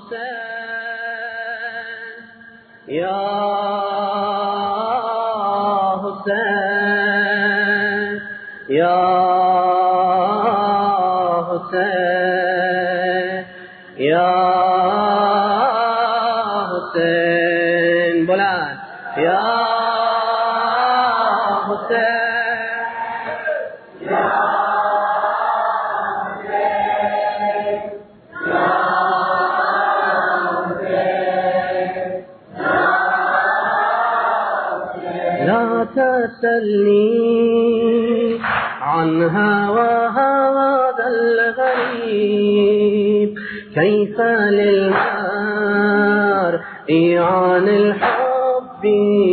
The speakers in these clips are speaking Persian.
حسین یا حسین یا حسین یا حسین بلند یا حسین یا لا تسلني عن هذا الغريب كيف للمرء عن الحب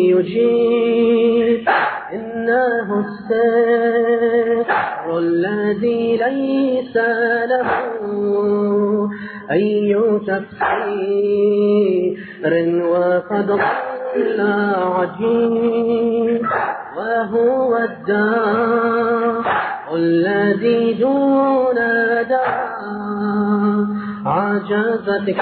يجيب إنه السر الذي ليس له أي تفسير وقد لا عجيب وهو الداء الذي دون داء عجزتك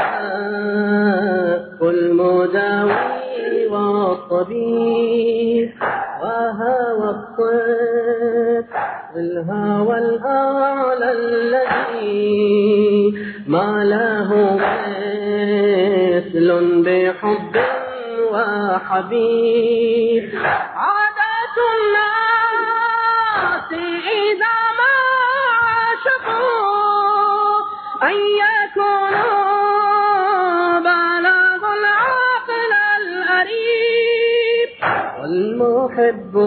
المداوي والطبيب وهو الطب الهوى الأعلى الذي ما له مثل بحب وحبيب عادات الناس إذا ما عاشقوا أن يكونوا بلغ العقل الأريب والمحب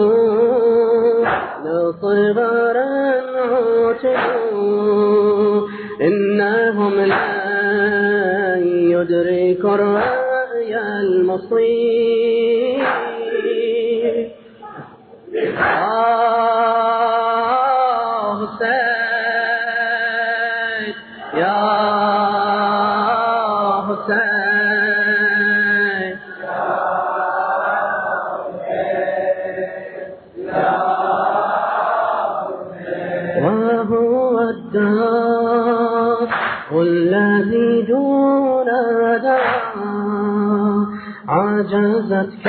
لصغر عتبوا إنهم لن يدركوا الرأي المصيب حسين يا حسين وهو الداء الذي دون داء عجزتك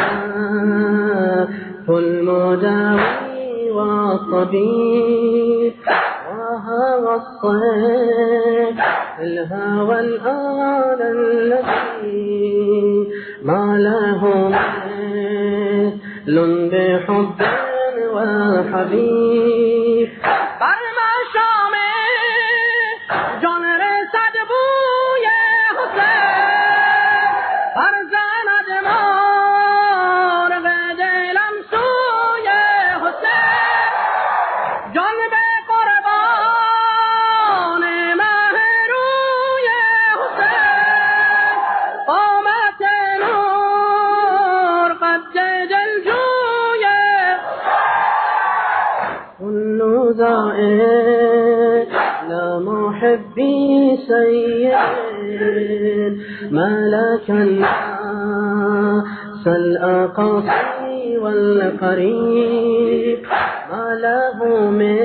المداوي والطبيب وهو الصيف الهوى الأعلى الذي ما له مثل بحب وحبيب برما شامه جان رسد بوی حسین برزند مرغ دلم سوی حسین جان به قربان مهروی حسین قامت نور قد دلجوی كل ذائق لمحبي سيد ملك الناس الأقاصي والقريب ما له من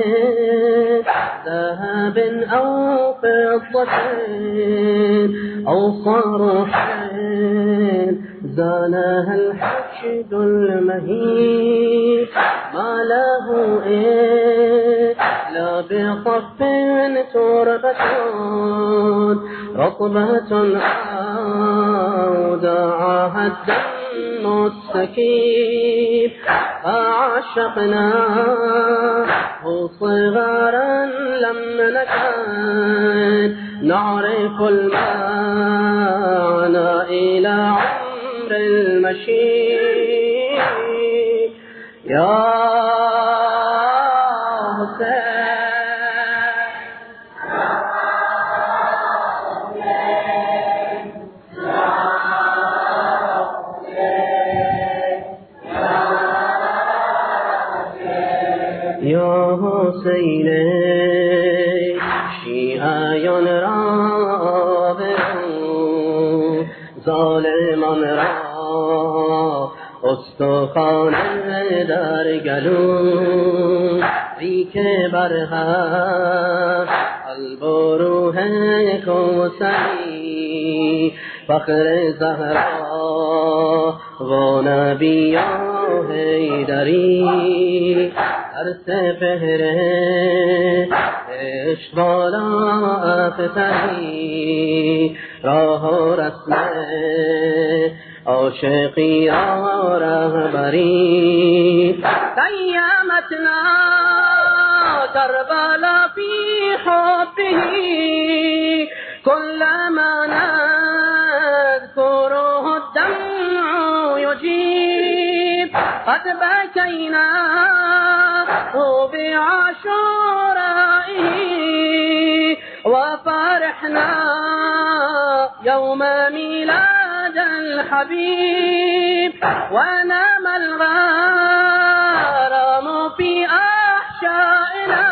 ذهب أو فضة أو صرح زانها الحشد المهيب ما له إلا بطف تربة رطبة أودعها الدم السكيب فعشقناه صغارا لم نكن نعرف المعنى إلى عمر المشيب يا حسين یا حسین شیعیان را برو ظالمان را استخوان در گلو ریک برهم قلب و روح کوثری فخر زهرا و نبی حیدری در سپهر عشق بالا اختری راه و رسم عاشقی را رهبری قیمتنا کربلا فی حبه كلما نذكره الدمع يجيب قد بكينا بعاشورائه وفرحنا يوم ميلاد الحبيب ونام الغرام في أحشائنا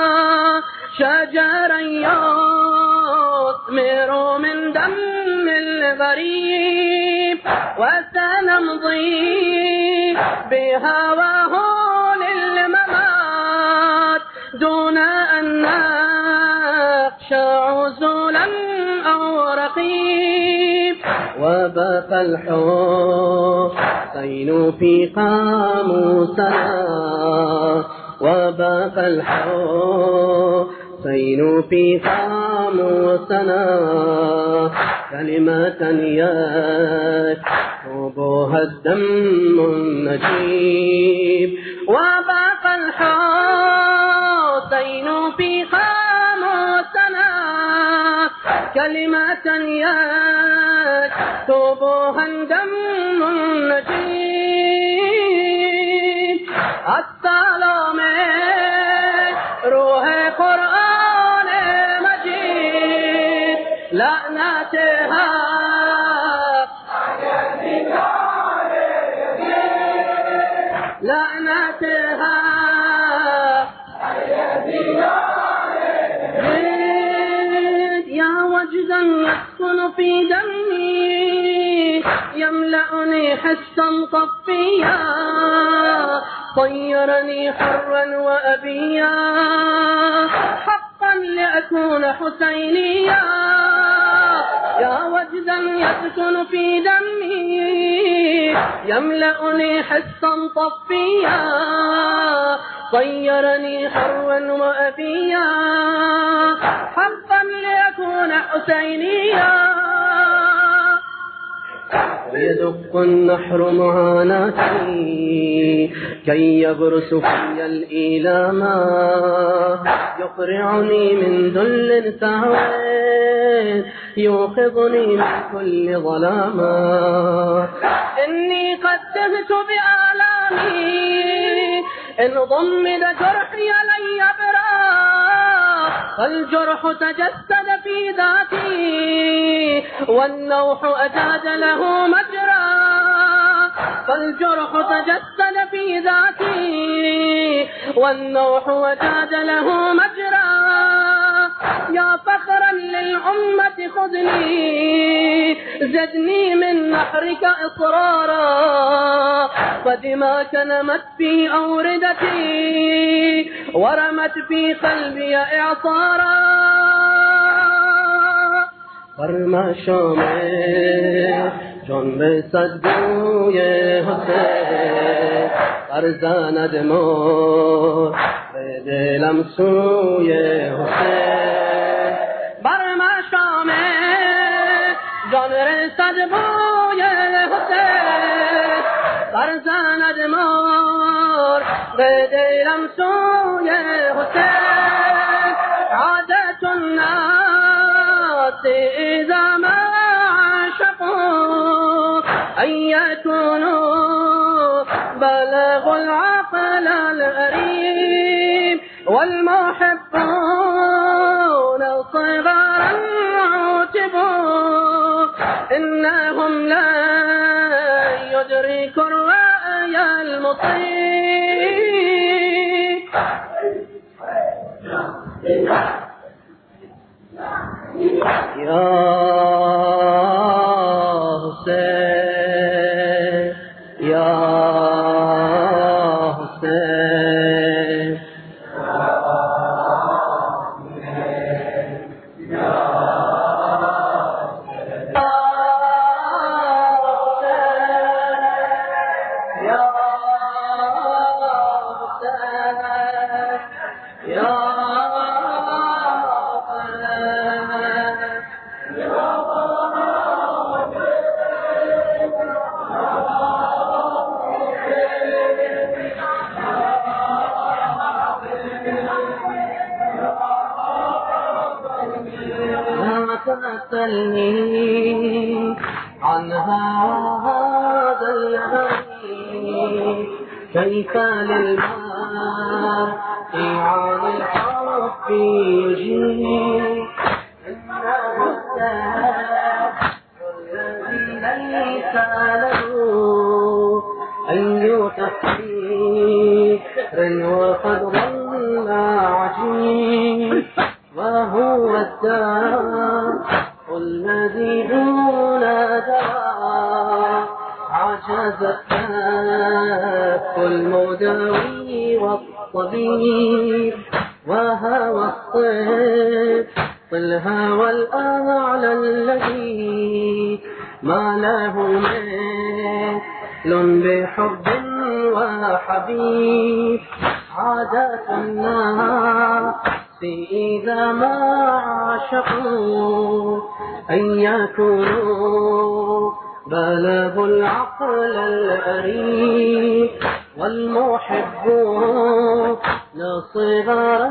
شجرا يثمر من دم الغريب وسنمضي بهواه للممات دون أن نخشى عزولا أو رقيب وبقى الحسين في قاموسنا وبقى الحسين في قاموسنا كلمة يكتبها الدم النجيب وبقى الحسين في قاموسنا كلمة يكتبها الدم النجيب السلام روح قرآن مجيد لعنتها لعنتها يا وجدا يسكن في دمي يملأني حسا طفيا طيرني حرا وأبيا حقا لأكون حسينيا يا وجدا يسكن في دمي يملأني حسا طفيا طيرني حرا وأبيا حقا لأكون حسينيا ويدق النحر معاناتي كي يبرس في الإيلاما يقرعني من ذل سهوين يوقظني من كل ظلاما إني قد تهت بآلامي إن ضمد جرحي لن يبرى فالجرح تجسد في ذاتي والنوح أجاد له مجرى فالجرح تجسد في ذاتي والنوح أجاد له مجرى يا فخرا للأمة خذني زدني من نحرك إصرارا فدماك نمت في أوردتي ورمت في قلبي إعصارا فرما شامه جان به صدوی حسین فرزند مار به دلم سوی حسین برما شامه جان رسد بوی حسین فرزند مار به دلم سوی حسین عادت الناس إذا ما عاشقوا أن يكونوا بلغوا العقل الغريب والمحبون صغارا عوتبوا إنهم لا يدركوا الرأي المصيب يا حسين يا حسين تسألني عن هذا الهوي كيف للمرء عن الحب يجيب إنه الدهر الذي ليس له أي تفكير وقد ظل عجيب وهو الداء الذي دون دواء عجزت كف المداوي والطبيب وهوى الهوى الأعلى الذي ما له مثل بحب وحبيب عادة الناس إذا ما عاشقوا أن يكونوا بلغوا العقل الأريب والمحبون صغارا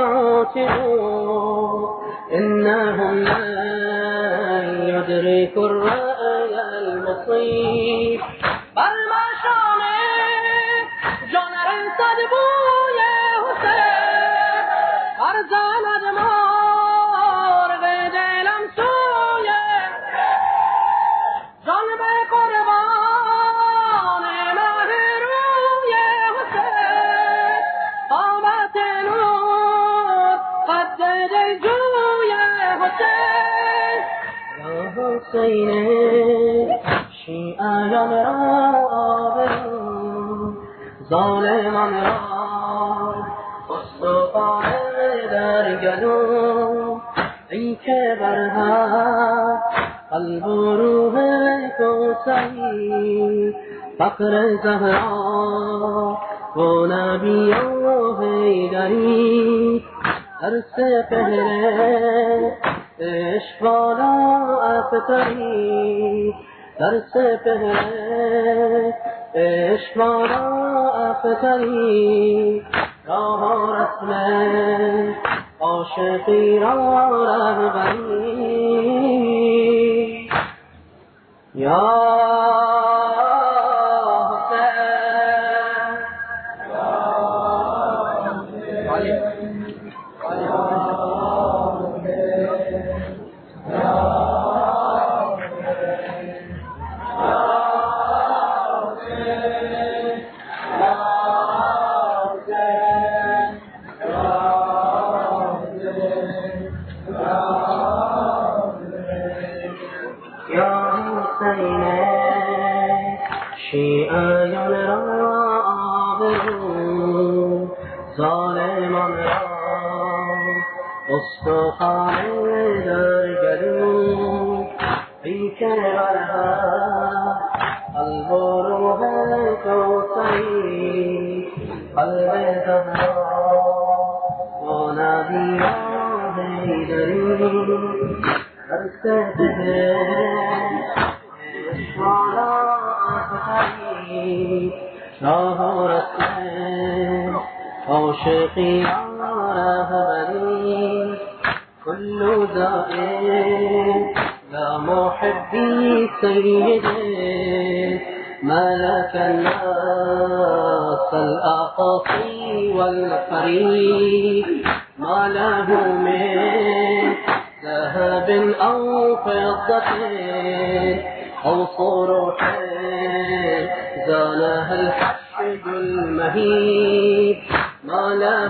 عتبوا إنهم لا يدركوا الرأي المصيب بل ما شامل جانر صدبوی حسین ارزاند مار به دلم سوی جان به قربان مه روی حسین قامت نور قد دلجوی حسین یا حسین شیعیان را آبرو ظالمان را استخوان در گلو ای که برها قلب و روح کوثری فقر زهرا و نبی و حیدری در سپهر عشق والا افتری در سپهر عشق والا افتری راه رسم عاشقی را رهبری یا شیعیان را آبرو ظالمان را استخوان در گلو ای که برها قلب و روح کوثری قلب زهرا و نبی و حیدری در سپهر راه رسم عاشقی رهبری كل دائم لا محبي سيدي ملك الناس الأقاصي والفريق ما له من ذهب أو فضة أو صروح زانها الحشد المهيب ما له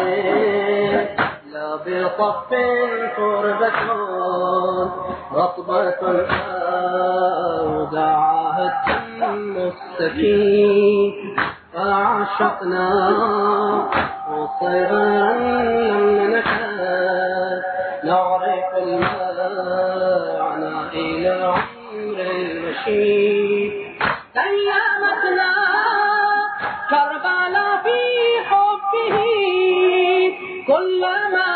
لا بصف تربة رطبة أودعها الدم السكين فعشقنا وصغرا لم نكاد نعرف المعنى إلى العمر المشيب أيامتنا كربلا في حبه كلما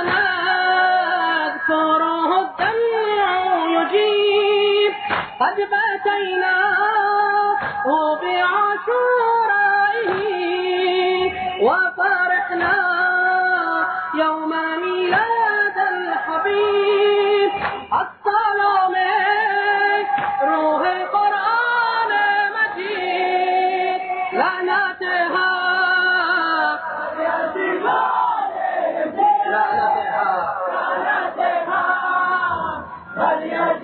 نذكره الدمع يجيب قد باتيناه بعاشورائه وفرحنا يوم ميلاد الحبيب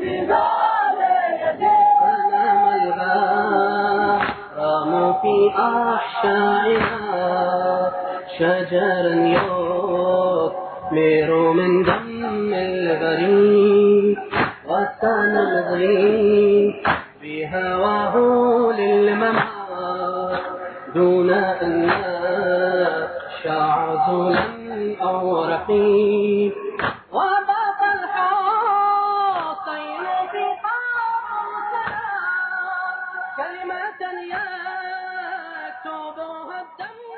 أنام الغرام في أحشائنا شجرا يثمر من دم الغريب، وسنمضي بهواه للممات دون أن نخشع عزلا أو رقيب. وبات الحسين في قاموسنا كلمة يكتبها الدم